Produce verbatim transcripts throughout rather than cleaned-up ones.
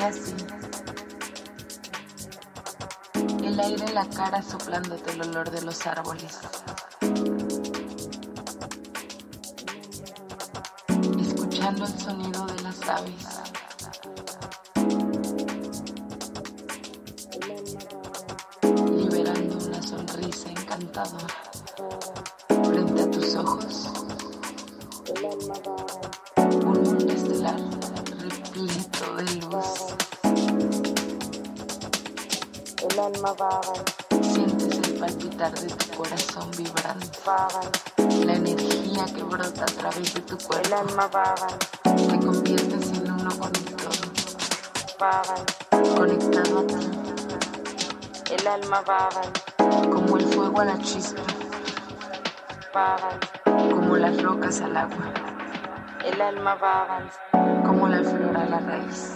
así. El aire en la cara soplándote el olor de los árboles. Escuchando el sonido de las aves. Liberando una sonrisa encantadora. Frente a tus ojos. Un mundo estelar repleto de luz. El alma vagan. Sientes el palpitar de tu corazón vibrante. Vagan. La energía que brota a través de tu cuerpo. El alma vagan. Te conviertes en uno con el todo. Vagan. Conectado a ti. El alma vagan. Como el fuego a la chispa. Vagan. Como las rocas al agua. El alma vagan. Como la flor a la raíz.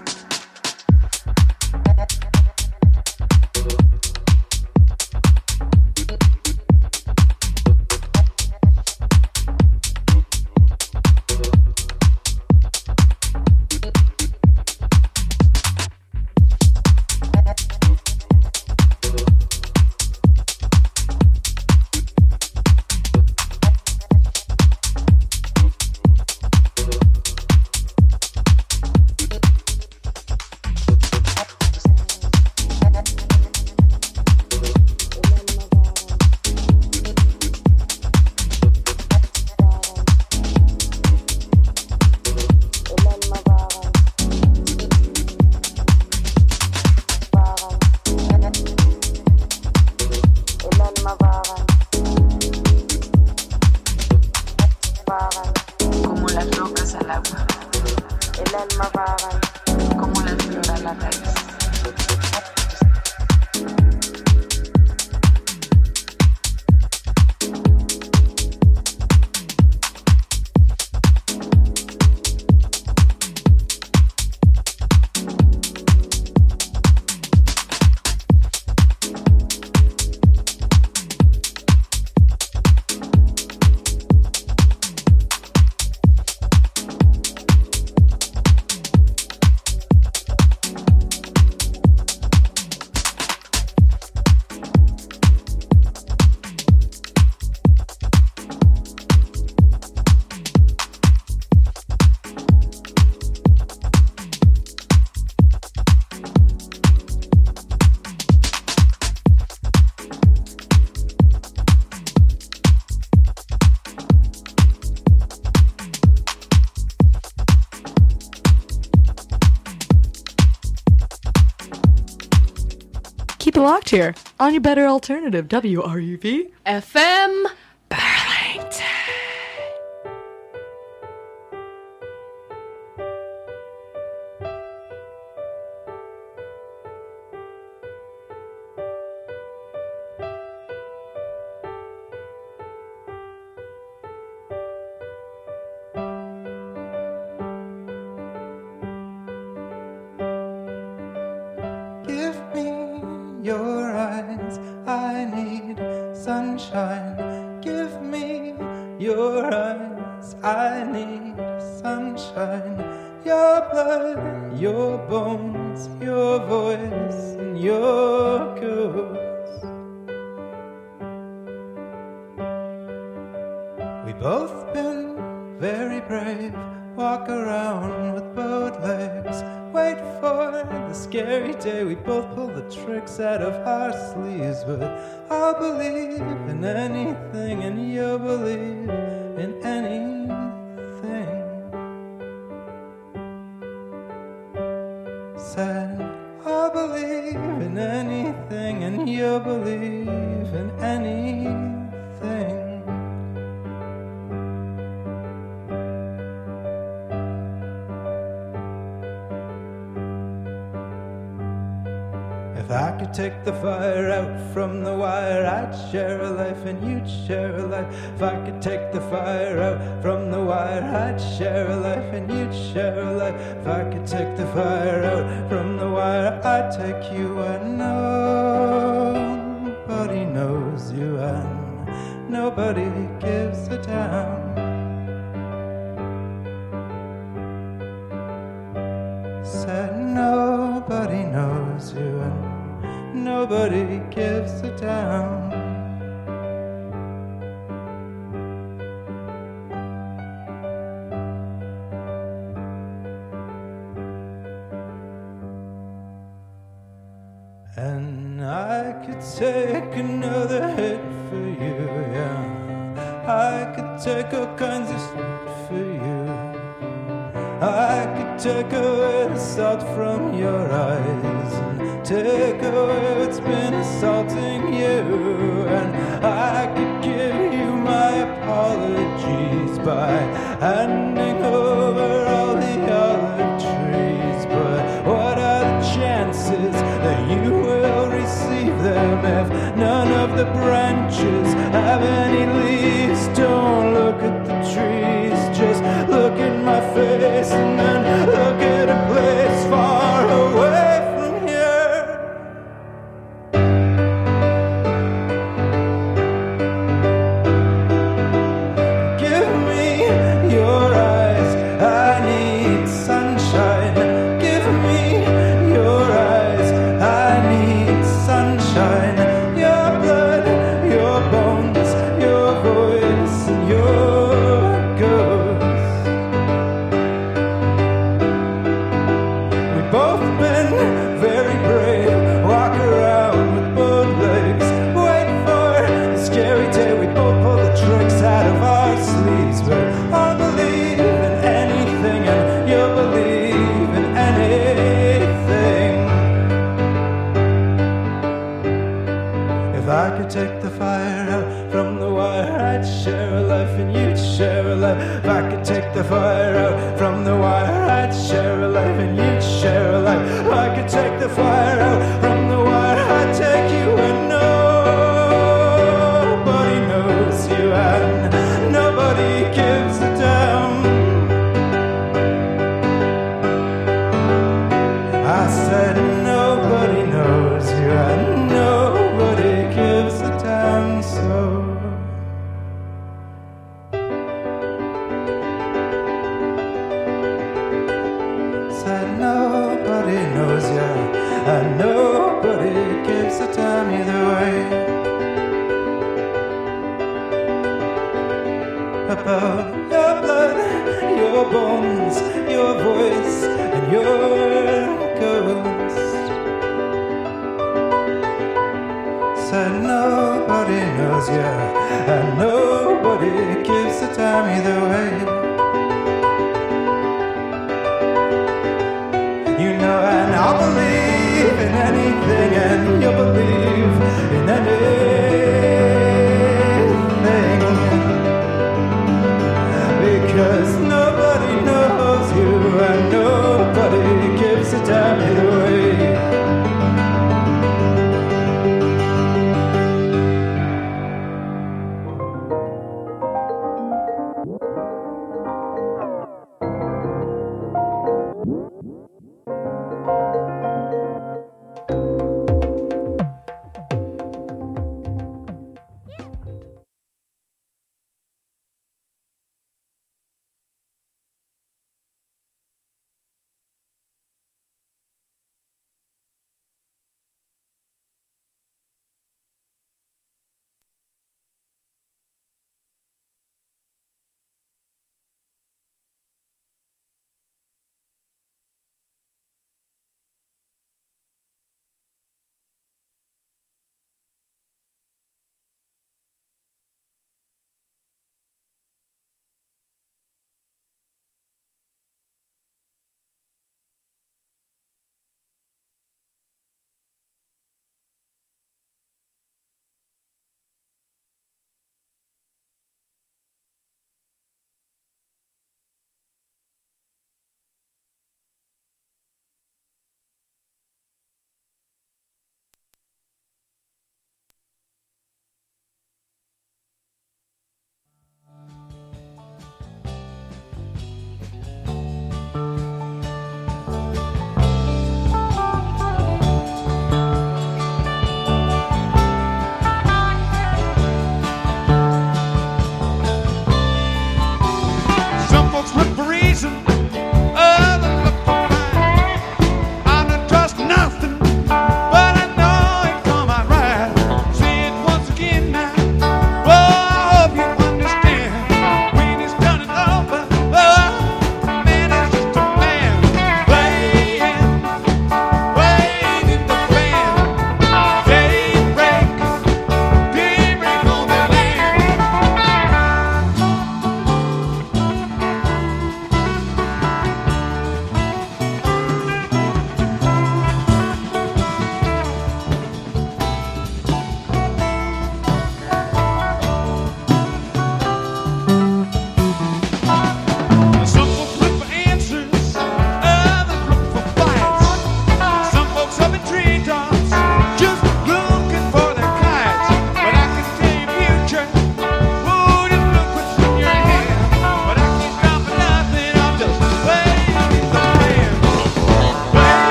Como las rocas al agua. El alma vagan. Como la flor a la raíz. Keep it locked here on your better alternative, W R U V F M Burlington. Give me your eyes, I need sunshine. Give me your eyes, I need sunshine. Your blood, your bones, your voice, and your ghost. We both been very brave, walk around with bowed legs. Wait for the scary day we both pull the tricks out of our sleeves. But I'll believe in anything and you'll believe in anything. Said I'll believe in anything and you'll believe in anything. If I could take the fire out from the wire, I'd share a life and you'd share a life. If I could take the fire out from the wire, I'd share a life and you'd share a life. If I could take the fire out from the wire, I'd take you where nobody knows you and nobody gives a damn. Said no. nobody knows you and nobody gives a damn. And I could take another hit for you, yeah. I could take all kinds of shit for you. I could take away the salt from your eyes and take away what's been assaulting you. And I could give you my apologies by handing over all the olive trees. But what are the chances that you will receive them if none of the branches have any leaves? Don't look at the trees, just look in my face and then look at a place far away from here. Give me your eyes, I need sunshine. Give me your eyes, I need sunshine. Your blood, your bones, your voice, and your ghost. We've both been very brave, walk around with both legs, wait for the scary day we both pull the tricks out of our sleeves. But I believe in anything and you believe in anything. If I could take the fire out from the wire, I'd share a life and you'd share a life. If I could take the fire out from the wire, I'd share a life and you'd share a life. If I could take the fire out from the wire, I'd take you and nobody knows you and nobody gives a damn. I said nobody knows you and nobody gives a damn. So said nobody knows you and nobody gives a damn either way. About your blood, your bones, your voice, and your ghost. Said nobody knows you, and nobody gives a damn either way. You know, and I'll believe in anything, and you'll believe in anything. Because nobody knows you and nobody gives a damn either way.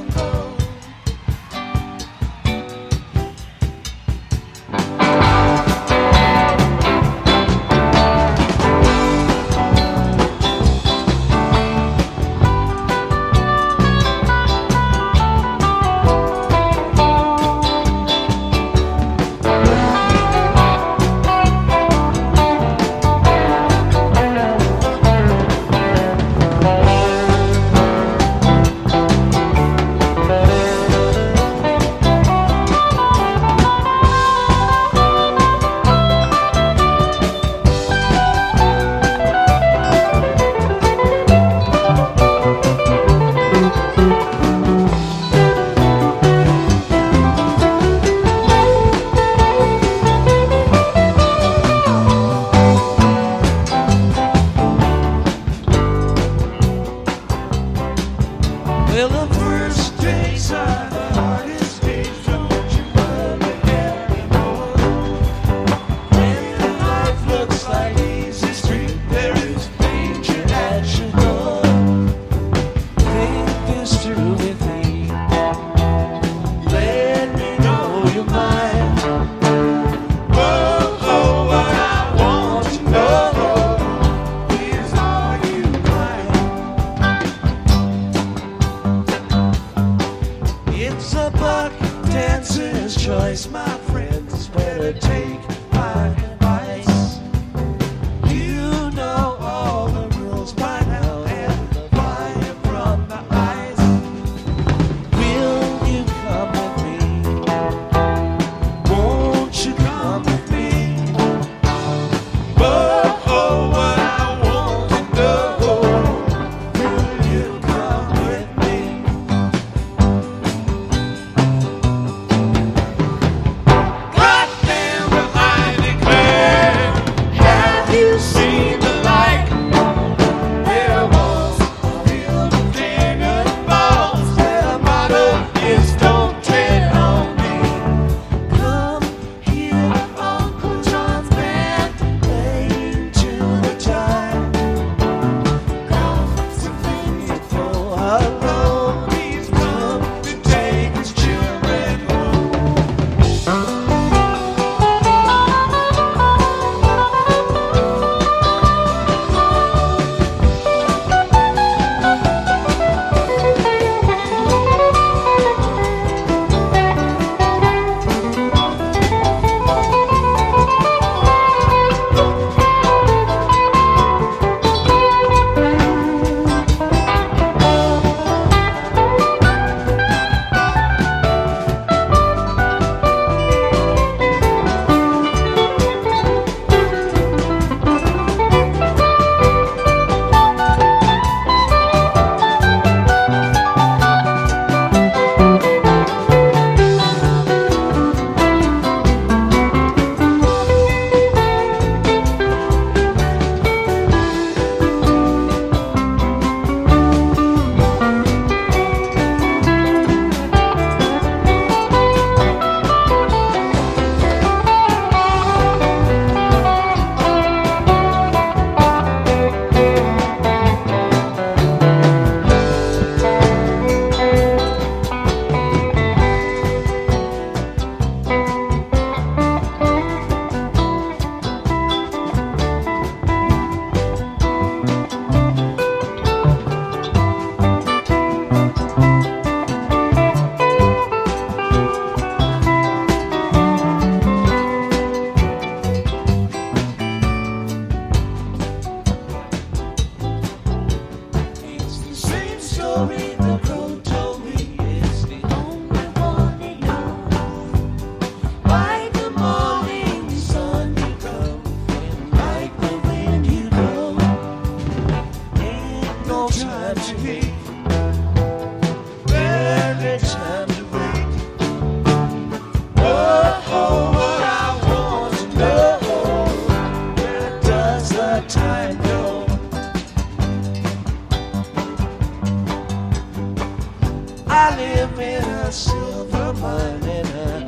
I live in a silver mine and